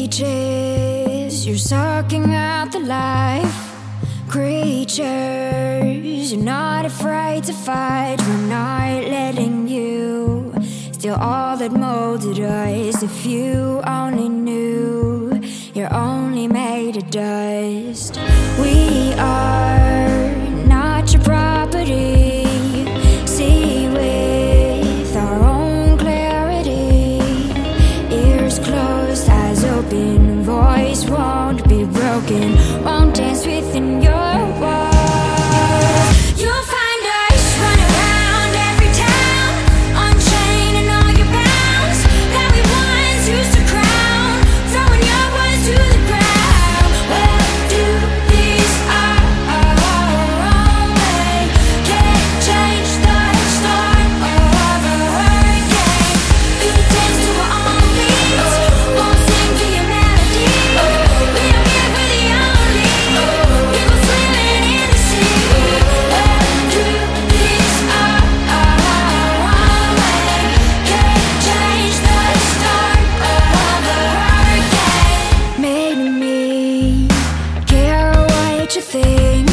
leeches, you're sucking out the life. Creatures, you're not afraid to fight. We're not letting you steal all that molded us. If you only knew, you're only made of dust. We are not your property. See with our own clarity. Ears closed, eyes open. Voice won't be broken. Won't dance within your walls. You'll find us running around every town, unchaining all your bounds that we once used to crown, throwing your words to the ground. We'll do this our own way. Can't change the start of a hurricane. We dance to our own beats, won't sing to your melody. We don't care if we're the only people swimming in the sea. We'll do this our own way. Can't change the start of a hurricane. Made me care what you think.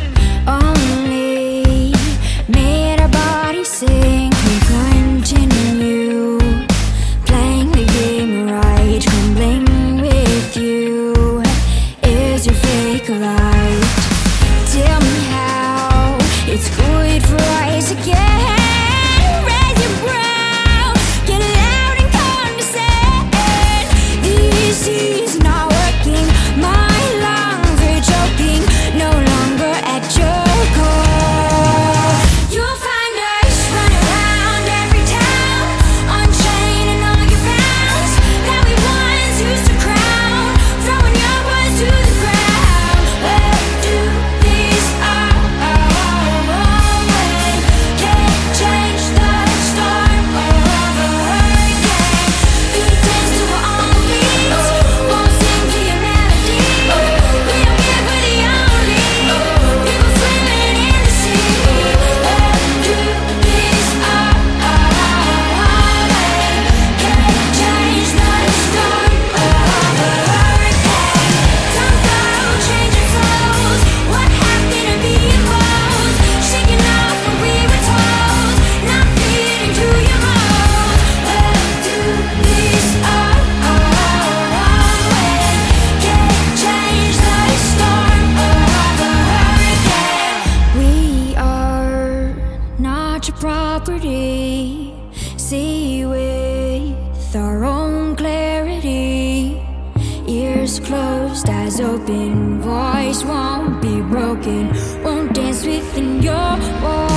Only made our bodies sing. We continue playing the game right. Crumbling with you is your fake light. Tell me how it's good for us again. Raise your brow, get loud and condescend. This is not working. My lungs are choking. No longer at your call. You'll find us running around every town, unchaining all your bounds that we once used to crown, throwing your words to the ground. We'll do this our own way. Can't change the start of a hurricane. We dance to our own beats, won't sing to your melody. We don't care if we're the only people swimming in the sea. We'll do this our own way. Can't change the start of a hurricane. Don't go changing clothes. What happened to being bold? Shaking off what we were told. Not fitting to your mold. We'll do this our own way. Can't change the start of a hurricane. We are not your property. See with our own clarity. Ears closed, eyes open. Voice won't be broken. Won't dance within your walls.